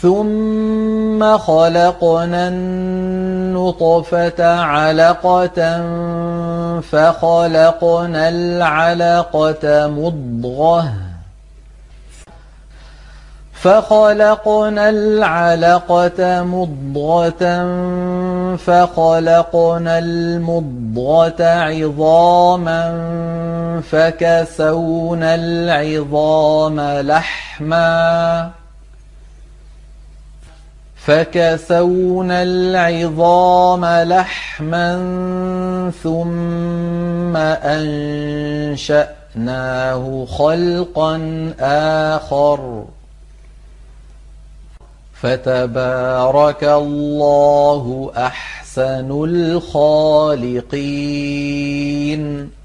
ثم خلقنا النطفة علقة فخلقنا العلقة مضغة فخلقنا المضغة عظاما فكسونا العظام لحما ثم أنشأناه خلقا آخر فتبارك الله أحسن الخالقين.